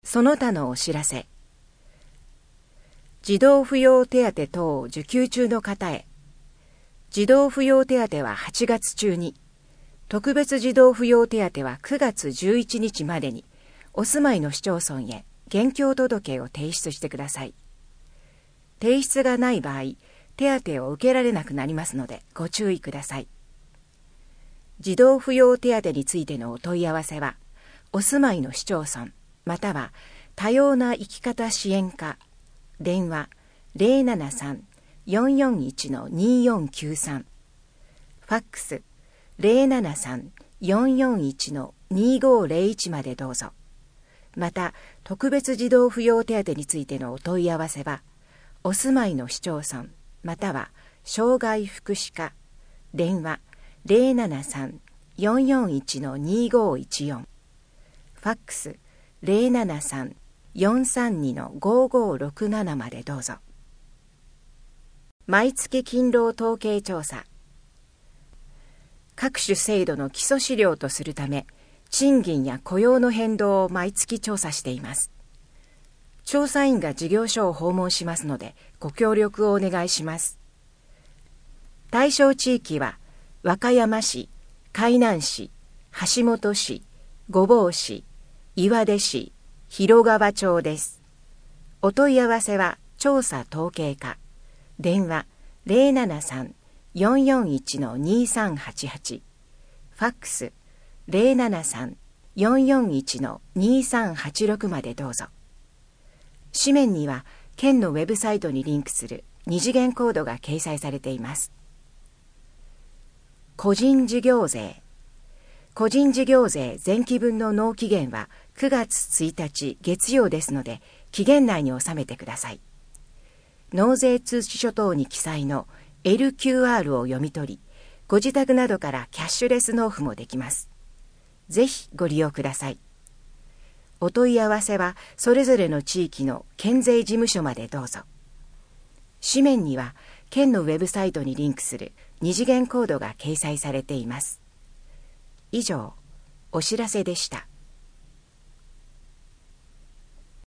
その他のお知らせ。児童扶養手当等を受給中の方へ。児童扶養手当は8月中に、特別児童扶養手当は9月11日までに、お住まいの市町村へ現況届を提出してください。提出がない場合、手当を受けられなくなりますのでご注意ください。児童扶養手当についてのお問い合わせは、お住まいの市町村、または多様な生き方支援課、電話 073-441-2493、ファックス 073-441-2501 までどうぞ。また、特別児童扶養手当についてのお問い合わせは、お住まいの市町村、または障害福祉課、電話 073-441-2514、ファックス 073-432-5567 までどうぞ。毎月勤労統計調査。各種制度の基礎資料とするため、賃金や雇用の変動を毎月調査しています。調査員が事業所を訪問しますので、ご協力をお願いします。対象地域は、和歌山市、海南市、橋本市、御坊市、岩出市、広川町です。お問い合わせは、調査統計課、電話 073-441-2388、ファックス 073-441-2386 までどうぞ。紙面には、県のウェブサイトにリンクする二次元コードが掲載されています。個人事業税。個人事業税前期分の納期限は9月1日月曜ですので、期限内に収めてください。納税通知書等に記載の LQR を読み取り、ご自宅などからキャッシュレス納付もできます。ぜひご利用ください。お問い合わせはそれぞれの地域の県税事務所までどうぞ。紙面には県のウェブサイトにリンクする二次元コードが掲載されています。以上、お知らせでした。